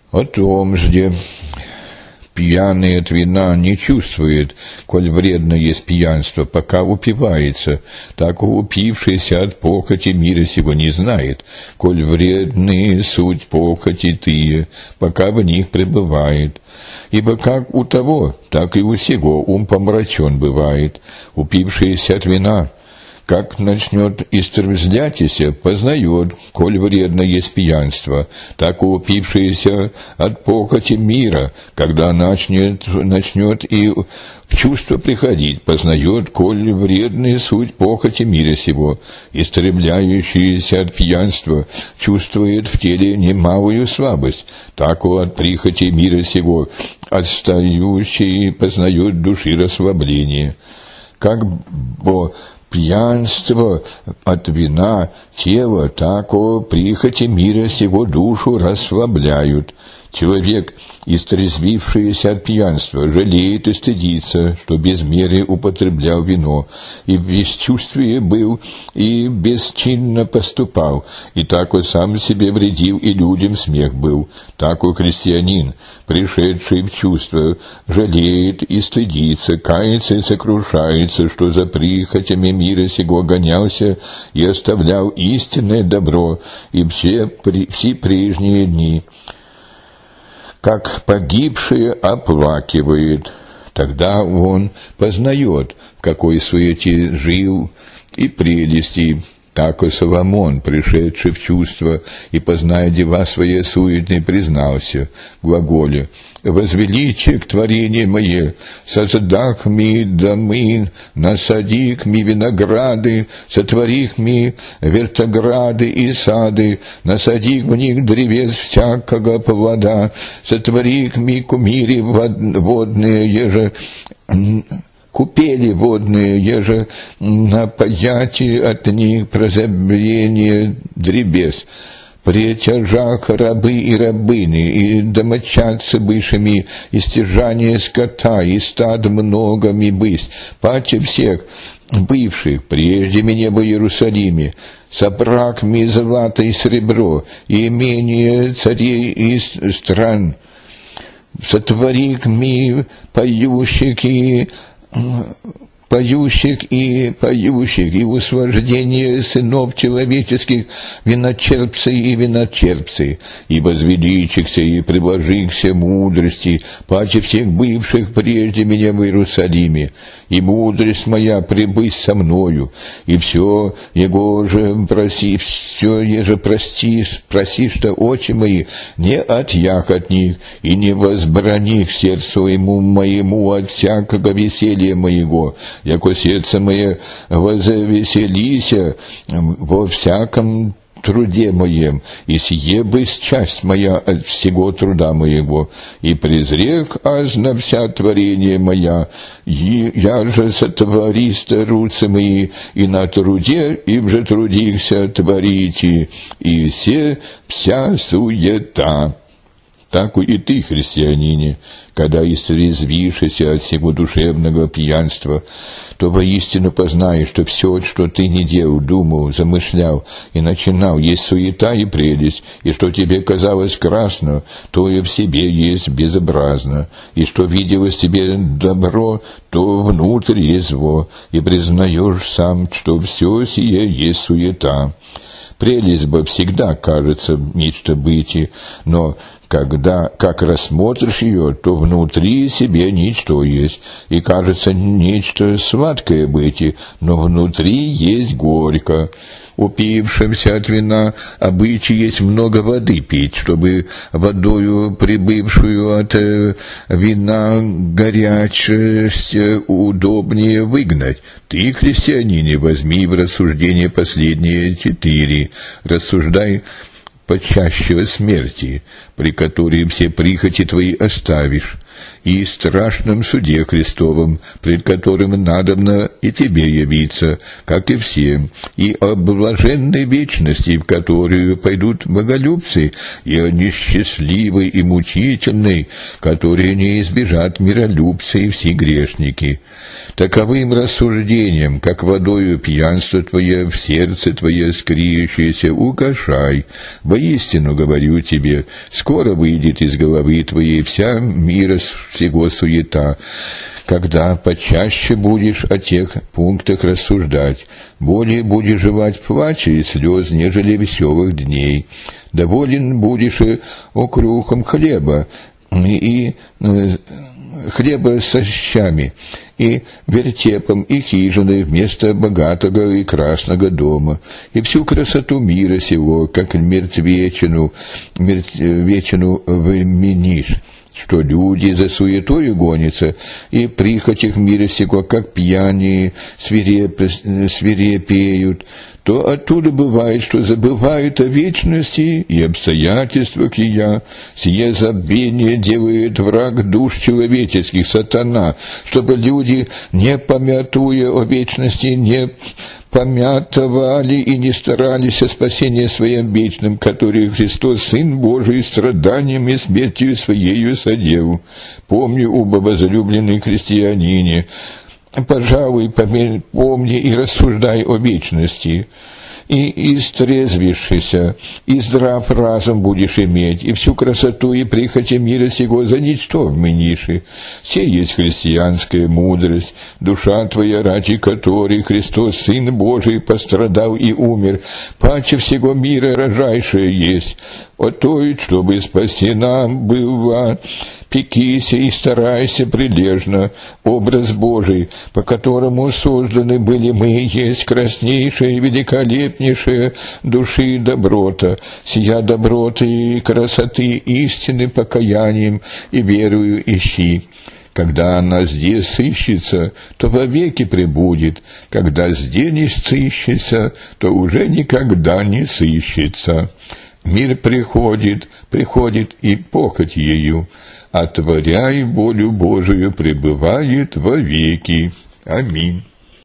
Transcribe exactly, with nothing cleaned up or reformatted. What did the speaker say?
О том же пьяный от вина не чувствует, коль вредно есть пьянство, пока упивается, так упившийся от похоти мира сего не знает, коль вредны суть похоти тые, пока в них пребывает. Ибо как у того, так и у сего ум помрачен бывает, упившийся от вина, как начнет истребзлятися, познает, коль вредно есть пьянство, так упившийся от похоти мира, когда начнет, начнет и в чувство приходить, познает, коль вредная суть похоти мира сего, истребляющийся от пьянства, чувствует в теле немалую слабость, так от прихоти мира сего, отстающий познает души расслабление. Как бы пьянство от вина тела, так о прихоти мира сего душу расслабляют. Человек, истрезвившийся от пьянства, жалеет и стыдится, что без меры употреблял вино, и в бесчувствии был, и бесчинно поступал, и так он сам себе вредил, и людям смех был. Так у христианин, пришедший в чувство, жалеет и стыдится, кается и сокрушается, что за прихотями мира сего гонялся и оставлял истинное добро, и все, все прежние дни. Как погибший оплакивает, тогда он познает, в какой суете жил и прелести. Так и Соломон, пришедший в чувство и позная дела свои суетные, признался, глаголе: «Возвеличие к творение мое, создах ми домы, насадик ми винограды, сотворих ми вертограды и сады, насадик в них древес всякого плода, сотворих ми кумири водные, еже купели водные, еже напаяти от них прозабвение дребес. При тяжах рабы и рабыни, и домочадцы бывшими, и стяжание скота, и стад многими бысть, пати всех бывших, прежде меня в Иерусалиме, собрак ми злато и серебро, и имение царей из стран, сотворик ми поющих и поющих и поющих, и услаждение сынов человеческих, виночерпцы и виночерпцы, и возвеличихся и приближихся мудрости, паче всех бывших прежде меня в Иерусалиме, и мудрость моя прибыть со мною, и все его же проси, все еже прости, проси, что очи мои не отъях от них, и не возбрани к сердцу ему моему от всякого веселья моего, яко сердце мое возвеселися во всяком труде моем, и сие бысть часть моя от всего труда моего, и презрек аз на вся творение моя, и я же сотвориста руцы мои, и на труде им же трудихся творите, и все вся суета». Так и ты, христианине, когда истрезвишься от всего душевного пьянства, то воистину познаешь, что все, что ты не делал, думал, замышлял и начинал, есть суета и прелесть, и что тебе казалось красно, то и в себе есть безобразно, и что виделось тебе добро, то внутрь есть зло, и признаешь сам, что все сие есть суета. Прелесть бы всегда кажется нечто бытие, но когда, как рассмотришь ее, то внутри себе ничто есть, и кажется нечто сладкое бытие, но внутри есть горько. Упившимся от вина обычай есть много воды пить, чтобы водою, прибывшую от э, вина горячесть, удобнее выгнать. Ты, христианине, возьми в рассуждение последние четыре. Рассуждай почаще смерти, при которой все прихоти твои оставишь, и страшном суде Христовом, пред которым надобно и тебе явиться, как и всем, и о блаженной вечности, в которую пойдут боголюбцы, и о несчастливой и мучительной, которые не избежат миролюбцы и все грешники. Таковым рассуждением, как водою пьянство твое в сердце твое скриющееся, угашай. Воистину говорю тебе, скоро выйдет из головы твоей вся мира всего суета, когда почаще будешь о тех пунктах рассуждать, более будешь жевать в плаче и слез, нежели веселых дней. Доволен будешь и окрухом хлеба, и, и хлеба со щами, и вертепом, и хижиной вместо богатого и красного дома, и всю красоту мира сего, как мертвечину, мертвечину вменишь, что люди за суетою гонятся, и прихоть их мира сего, как пьяные, свиреп, свирепеют, то оттуда бывает, что забывают о вечности и обстоятельствах ее. Сие забвение делает враг душ человеческих, сатана, чтобы люди, не помятуя о вечности, не помятовали и не старались о спасении своем вечном, которое Христос, Сын Божий, страданием и смертью Своею соделал. Помни, оба возлюбленные христианине, пожалуй, помни и рассуждай о вечности, и истрезвившийся, и здрав разум будешь иметь, и всю красоту и прихоти мира сего за ничто вмениши. Все есть христианская мудрость, душа твоя, ради которой Христос, Сын Божий, пострадал и умер, паче всего мира рожайшее есть, о той, чтобы спасена была. Пекися и старайся прилежно, образ Божий, по которому созданы были мы, есть краснейшая и великолепнейшая души доброта, сия доброты и красоты истины покаянием и верою ищи. Когда она здесь сыщется, то вовеки пребудет, когда здесь не сыщется, то уже никогда не сыщется. Мир приходит, приходит и похоть ею, отворяй волю Божию, пребывает вовеки. Аминь.